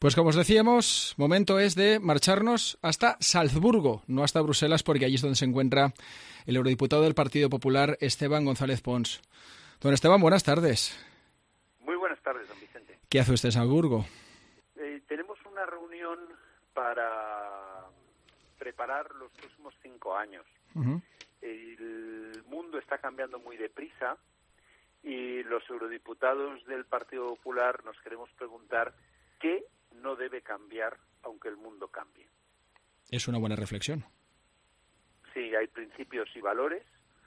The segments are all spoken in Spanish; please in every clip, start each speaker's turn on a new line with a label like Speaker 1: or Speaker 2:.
Speaker 1: Pues como os decíamos, momento es de marcharnos hasta Salzburgo, no hasta Bruselas, porque allí es donde se encuentra el eurodiputado del Partido Popular, Esteban González Pons. Don Esteban, buenas tardes.
Speaker 2: Muy buenas tardes, don Vicente.
Speaker 1: ¿Qué hace usted en Salzburgo?
Speaker 2: Tenemos una reunión para preparar los próximos 5 años.
Speaker 1: Uh-huh.
Speaker 2: El mundo está cambiando muy deprisa y los eurodiputados del Partido Popular nos queremos preguntar qué no debe cambiar aunque el mundo cambie.
Speaker 1: Es una buena reflexión.
Speaker 2: Sí, hay principios y valores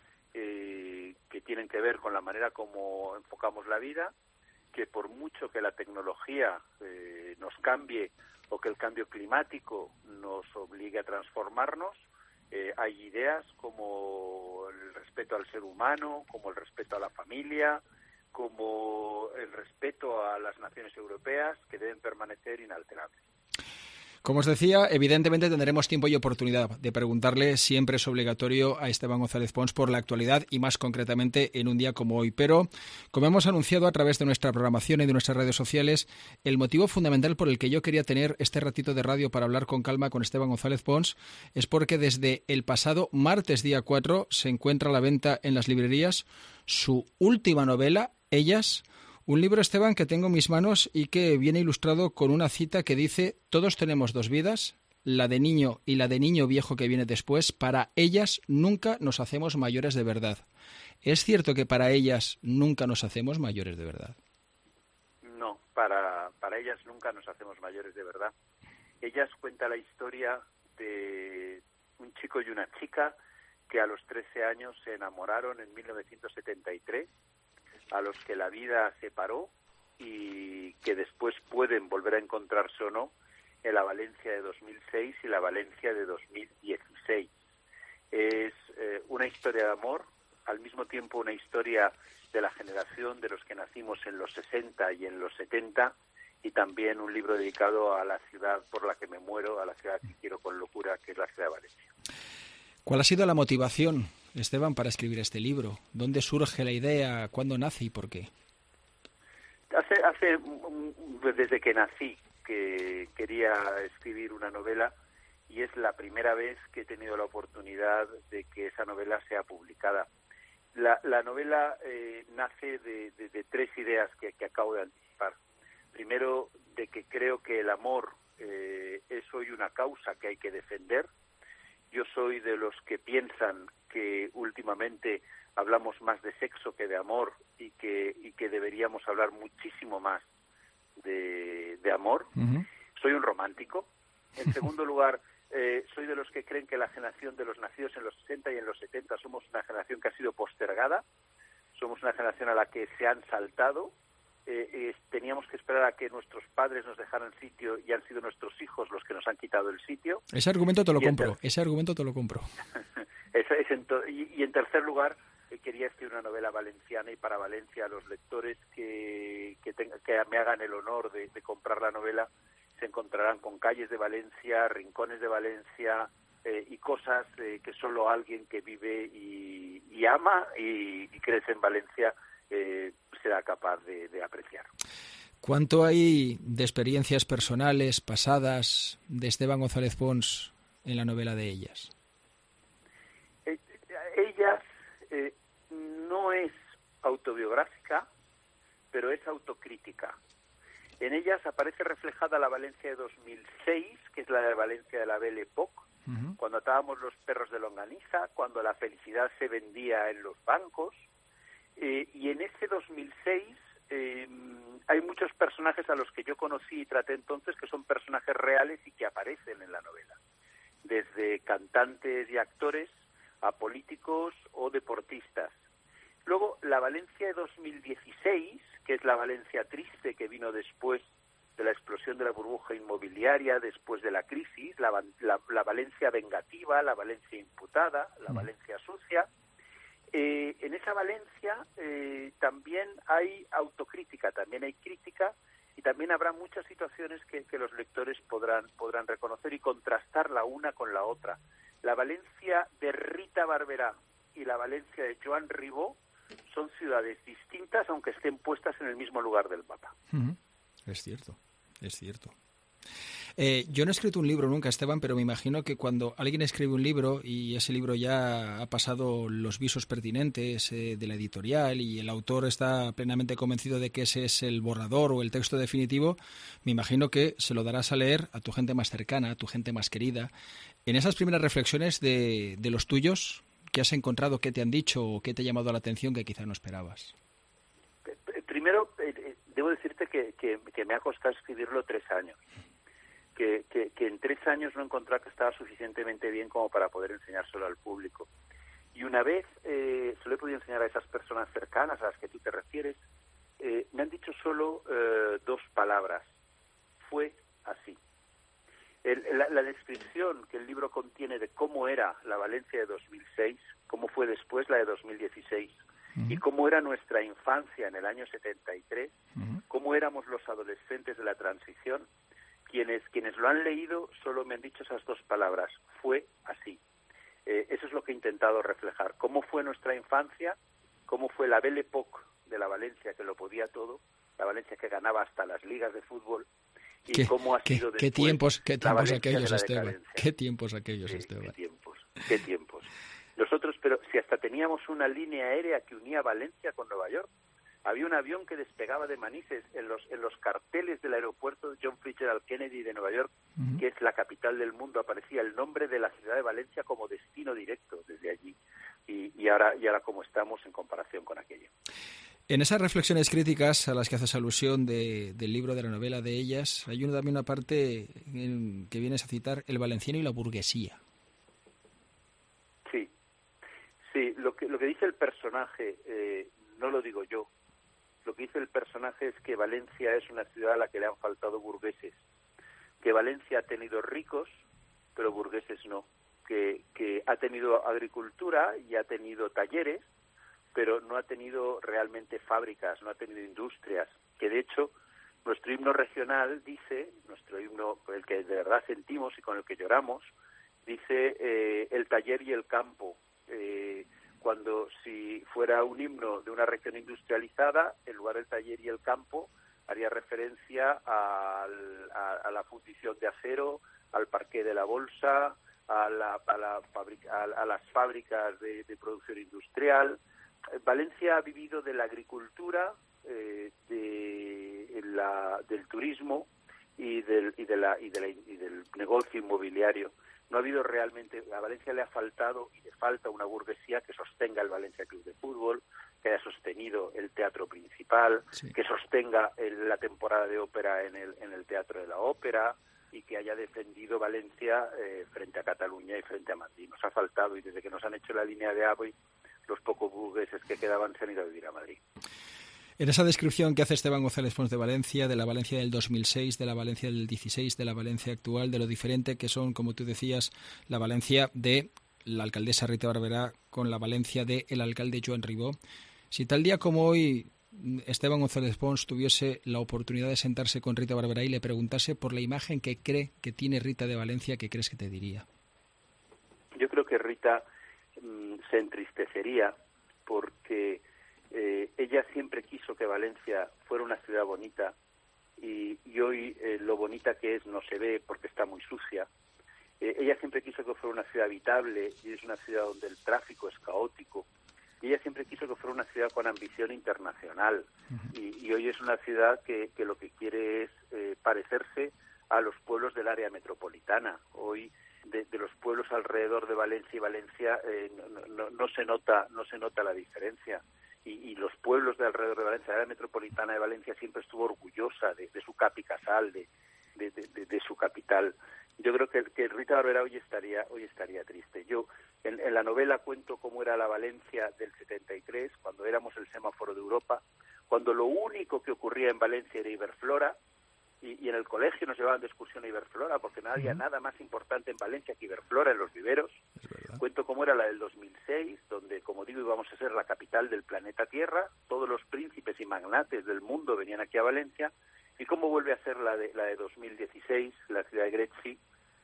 Speaker 2: que tienen que ver con la manera como enfocamos la vida, que por mucho que la tecnología nos cambie o que el cambio climático nos obligue a transformarnos, hay ideas como el respeto al ser humano, como el respeto a la familia, como el respeto a las naciones europeas, que deben permanecer inalterables.
Speaker 1: Como os decía, evidentemente tendremos tiempo y oportunidad de preguntarle, siempre es obligatorio, a Esteban González Pons por la actualidad y más concretamente en un día como hoy. Pero, como hemos anunciado a través de nuestra programación y de nuestras redes sociales, el motivo fundamental por el que yo quería tener este ratito de radio para hablar con calma con Esteban González Pons es porque desde el pasado martes día 4 se encuentra a la venta en las librerías su última novela, Ellas. Un libro, Esteban, que tengo en mis manos y que viene ilustrado con una cita que dice: todos tenemos dos vidas, la de niño y la de niño viejo que viene después. Para ellas nunca nos hacemos mayores de verdad. ¿Es cierto que para ellas nunca nos hacemos mayores de verdad?
Speaker 2: No, para ellas nunca nos hacemos mayores de verdad. Ellas cuentan la historia de un chico y una chica que a los 13 años se enamoraron en 1973, a los que la vida separó y que después pueden volver a encontrarse o no en la Valencia de 2006 y la Valencia de 2016. Es una historia de amor, al mismo tiempo una historia de la generación de los que nacimos en los 60 y en los 70, y también un libro dedicado a la ciudad por la que me muero, a la ciudad que quiero con locura, que es la ciudad de Valencia.
Speaker 1: ¿Cuál ha sido la motivación, Esteban, para escribir este libro? ¿Dónde surge la idea? ¿Cuándo nace y por qué?
Speaker 2: Desde que nací que quería escribir una novela, y es la primera vez que he tenido la oportunidad de que esa novela sea publicada. La novela nace de tres ideas que acabo de anticipar. Primero, de que creo que el amor es hoy una causa que hay que defender. Yo soy de los que piensan que últimamente hablamos más de sexo que de amor y que deberíamos hablar muchísimo más de amor. Uh-huh. Soy un romántico. En segundo lugar, soy de los que creen que la generación de los nacidos en los 60 y en los 70 somos una generación que ha sido postergada, somos una generación a la que se han saltado. Teníamos que esperar a que nuestros padres nos dejaran sitio y han sido nuestros hijos los que nos han quitado el sitio.
Speaker 1: Ese argumento te lo compro.
Speaker 2: Y en tercer lugar, quería escribir una novela valenciana, y para Valencia los lectores que me hagan el honor de comprar la novela se encontrarán con calles de Valencia, rincones de Valencia y cosas que solo alguien que vive y ama y crece en Valencia será capaz de apreciar.
Speaker 1: ¿Cuánto hay de experiencias personales, pasadas, de Esteban González Pons en la novela de Ellas?
Speaker 2: Ellas no es autobiográfica, pero es autocrítica. En Ellas aparece reflejada la Valencia de 2006, que es la de Valencia de la Belle Époque, uh-huh, cuando atábamos los perros de longaniza, cuando la felicidad se vendía en los bancos. Y en ese 2006 hay muchos personajes a los que yo conocí y traté entonces, que son personajes reales y que aparecen en la novela, desde cantantes y actores a políticos o deportistas. Luego, la Valencia de 2016, que es la Valencia triste que vino después de la explosión de la burbuja inmobiliaria, después de la crisis, la Valencia vengativa, la Valencia imputada, la Valencia sucia. En esa Valencia también hay autocrítica, también hay crítica, y también habrá muchas situaciones que los lectores podrán reconocer y contrastar la una con la otra. La Valencia de Rita Barberá y la Valencia de Joan Ribó son ciudades distintas, aunque estén puestas en el mismo lugar del mapa.
Speaker 1: Es cierto, es cierto. Yo no he escrito un libro nunca, Esteban, pero me imagino que cuando alguien escribe un libro y ese libro ya ha pasado los visos pertinentes de la editorial y el autor está plenamente convencido de que ese es el borrador o el texto definitivo, me imagino que se lo darás a leer a tu gente más cercana, a tu gente más querida. En esas primeras reflexiones de los tuyos, ¿qué has encontrado, qué te han dicho o qué te ha llamado la atención que quizá no esperabas?
Speaker 2: Primero, debo decirte que me ha costado escribirlo 3 años. Que en 3 años no encontré que estaba suficientemente bien como para poder enseñárselo al público. Y una vez se lo he podido enseñar a esas personas cercanas a las que tú te refieres, me han dicho solo 2 palabras. Fue así. La descripción que el libro contiene de cómo era la Valencia de 2006, cómo fue después la de 2016, y cómo era nuestra infancia en el año 73, cómo éramos los adolescentes de la transición, quienes lo han leído solo me han dicho esas 2 palabras, fue así. Eso es lo que he intentado reflejar. Cómo fue nuestra infancia, cómo fue la Belle Époque de la Valencia que lo podía todo, la Valencia que ganaba hasta las ligas de fútbol, y cómo ha sido después
Speaker 1: qué tiempos aquellos,
Speaker 2: Esteban.
Speaker 1: Qué tiempos aquellos, Esteban.
Speaker 2: Qué tiempos. Nosotros, pero si hasta teníamos una línea aérea que unía Valencia con Nueva York, había un avión que despegaba de Manises en los carteles del aeropuerto John Fitzgerald Kennedy de Nueva York, que es la capital del mundo, aparecía el nombre de la ciudad de Valencia como destino directo desde allí. Y ahora cómo estamos en comparación con aquello.
Speaker 1: En esas reflexiones críticas a las que haces alusión del libro, de la novela, de ellas, hay también una parte que vienes a citar, el valenciano y la burguesía.
Speaker 2: Sí, lo que dice el personaje, no lo digo yo. Lo que dice el personaje es que Valencia es una ciudad a la que le han faltado burgueses, que Valencia ha tenido ricos, pero burgueses no, que ha tenido agricultura y ha tenido talleres, pero no ha tenido realmente fábricas, no ha tenido industrias, que de hecho nuestro himno regional dice, nuestro himno, el que de verdad sentimos y con el que lloramos, dice el taller y el campo. Cuando si fuera un himno de una región industrializada, en lugar del taller y el campo, haría referencia a la fundición de acero, al parqué de la bolsa, a las fábricas de producción industrial. Valencia ha vivido de la agricultura, del turismo y del negocio inmobiliario. No ha habido realmente, a Valencia le ha faltado y le falta una burguesía que sostenga el Valencia Club de Fútbol, que haya sostenido el teatro principal, sí, que sostenga la temporada de ópera en el Teatro de la Ópera y que haya defendido Valencia frente a Cataluña y frente a Madrid. Nos ha faltado, y desde que nos han hecho la línea de AVE, los pocos burgueses que quedaban se han ido a vivir a Madrid.
Speaker 1: En esa descripción que hace Esteban González Pons de Valencia, de la Valencia del 2006, de la Valencia del 16, de la Valencia actual, de lo diferente que son, como tú decías, la Valencia de la alcaldesa Rita Barberá con la Valencia del alcalde Joan Ribó. Si tal día como hoy Esteban González Pons tuviese la oportunidad de sentarse con Rita Barberá y le preguntase por la imagen que cree que tiene Rita de Valencia, ¿qué crees que te diría?
Speaker 2: Yo creo que Rita se entristecería porque ella siempre quiso que Valencia fuera una ciudad bonita y hoy lo bonita que es no se ve porque está muy sucia. Ella siempre quiso que fuera una ciudad habitable y es una ciudad donde el tráfico es caótico. Y ella siempre quiso que fuera una ciudad con ambición internacional y hoy es una ciudad que lo que quiere es parecerse a los pueblos del área metropolitana. Hoy de los pueblos alrededor de Valencia y Valencia no se nota la diferencia. Y los pueblos de alrededor de Valencia, la área metropolitana de Valencia siempre estuvo orgullosa de su capi casal, de su capital. Yo creo que Rita Barberá hoy estaría triste. Yo en la novela cuento cómo era la Valencia del 73, cuando éramos el semáforo de Europa, cuando lo único que ocurría en Valencia era Iberflora, y en el colegio nos llevaban de excursión a Iberflora porque no había nada más importante en Valencia que Iberflora en los viveros. Cuento cómo era la del 2006, donde, como digo, íbamos a ser la capital del planeta Tierra, todos los príncipes y magnates del mundo venían aquí a Valencia, y cómo vuelve a ser la de 2016, la ciudad de Greci,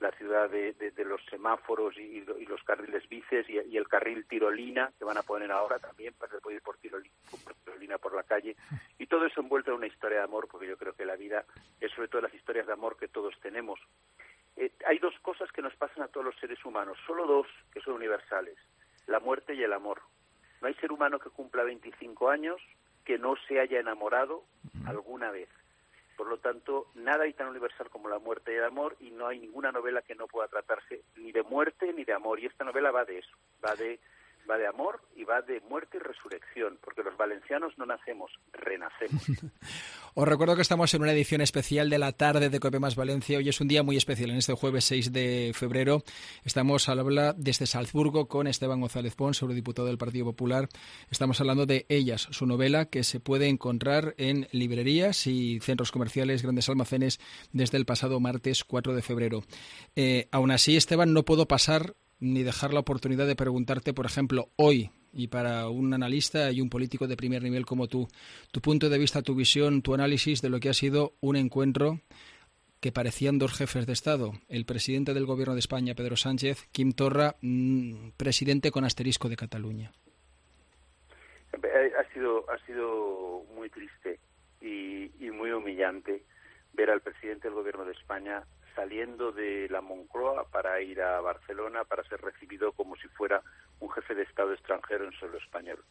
Speaker 2: la ciudad de los semáforos y los carriles bicis y el carril tirolina que van a poner ahora también para poder ir por tirolina por la calle, y todo eso envuelto en una historia de amor, porque yo creo que la vida es sobre todo las historias de amor que todos tenemos. Hay dos cosas que nos pasan a todos los seres humanos, solo dos que son universales: la muerte y el amor. No hay ser humano que cumpla 25 años que no se haya enamorado alguna vez. Por lo tanto, nada hay tan universal como la muerte y el amor, y no hay ninguna novela que no pueda tratarse ni de muerte ni de amor. Y esta novela va de eso, va de amor y va de muerte y resurrección, porque los valencianos no nacemos, renacemos.
Speaker 1: Os recuerdo que estamos en una edición especial de la tarde de COPE Más Valencia. Hoy es un día muy especial. En este jueves 6 de febrero estamos al habla desde Salzburgo con Esteban González Pons, eurodiputado del Partido Popular. Estamos hablando de Ellas, su novela que se puede encontrar en librerías y centros comerciales, grandes almacenes, desde el pasado martes 4 de febrero. Aún así, Esteban, no puedo pasar ni dejar la oportunidad de preguntarte, por ejemplo, hoy, y para un analista y un político de primer nivel como tú, tu punto de vista, tu visión, tu análisis de lo que ha sido un encuentro que parecían dos jefes de Estado, el presidente del Gobierno de España, Pedro Sánchez, Quim Torra, presidente con asterisco de Cataluña.
Speaker 2: Ha sido muy triste y muy humillante ver al presidente del Gobierno de España saliendo de la Moncloa para ir a Barcelona para ser recibido como si fuera un jefe de Estado extranjero en suelo español.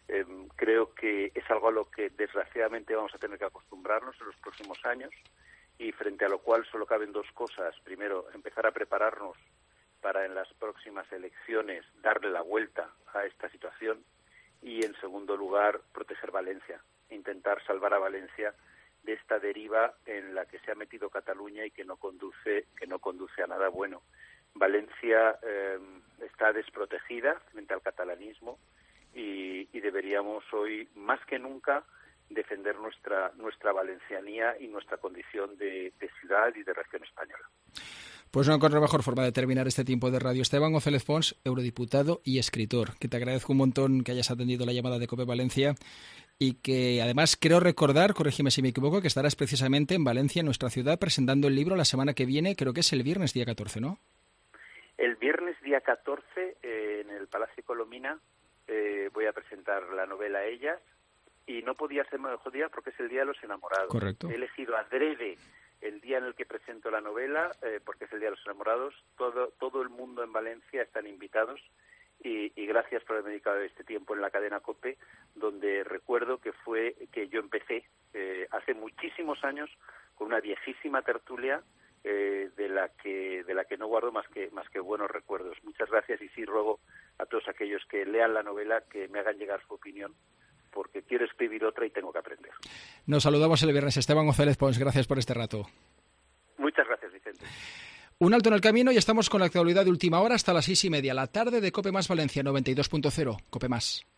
Speaker 2: Creo que es algo a lo que desgraciadamente vamos a tener que acostumbrarnos en los próximos años, y frente a lo cual solo caben dos cosas. Primero, empezar a prepararnos para en las próximas elecciones darle la vuelta a esta situación, y en segundo lugar, proteger Valencia, intentar salvar a Valencia de esta deriva en la que se ha metido Cataluña y que no conduce a nada bueno. Valencia está desprotegida frente al catalanismo y deberíamos hoy más que nunca defender nuestra valencianía y nuestra condición de ciudad y de región española.
Speaker 1: Pues no encuentro mejor forma de terminar este tiempo de radio. Esteban González Pons, eurodiputado y escritor, que te agradezco un montón que hayas atendido la llamada de COPE Valencia, y que además creo recordar, corrígeme si me equivoco, que estarás precisamente en Valencia, en nuestra ciudad, presentando el libro la semana que viene, creo que es el viernes día 14, ¿no?
Speaker 2: El viernes día 14 en el Palacio Colomina voy a presentar la novela Ellas, y no podía ser mejor día porque es el Día de los Enamorados.
Speaker 1: Correcto.
Speaker 2: He elegido adrede el día en el que presento la novela porque es el Día de los Enamorados. Todo el mundo en Valencia están invitados, y gracias por haberme dedicado este tiempo en la cadena COPE, donde recuerdo que yo empecé hace muchísimos años con una viejísima tertulia de la que no guardo más que buenos recuerdos. Muchas gracias, y sí ruego a todos aquellos que lean la novela que me hagan llegar su opinión, porque quiero escribir otra y tengo que aprender.
Speaker 1: Nos saludamos el viernes. Esteban González Pons, gracias por este rato.
Speaker 2: Muchas gracias, Vicente.
Speaker 1: Un alto en el camino y estamos con la actualidad de última hora hasta las 6:30. La tarde de COPE Más Valencia 92.0. COPE Más.